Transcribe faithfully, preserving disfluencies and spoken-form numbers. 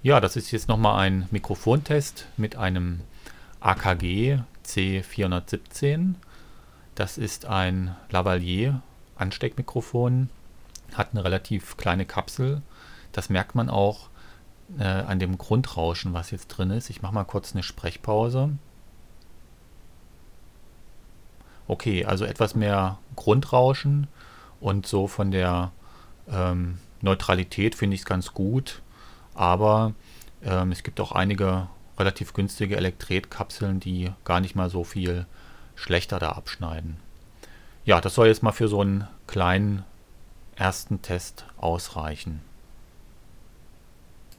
Ja, das ist jetzt nochmal ein Mikrofontest mit einem A K G C vierhundertsiebzehn. Das ist ein Lavalier Ansteckmikrofon, hat eine relativ kleine Kapsel. Das merkt man auch äh, an dem Grundrauschen, was jetzt drin ist. Ich mache mal kurz eine Sprechpause. Okay, also etwas mehr Grundrauschen und so von der ähm, Neutralität finde ich es ganz gut. Aber ähm, es gibt auch einige relativ günstige Elektretkapseln, die gar nicht mal so viel schlechter da abschneiden. Ja, das soll jetzt mal für so einen kleinen ersten Test ausreichen.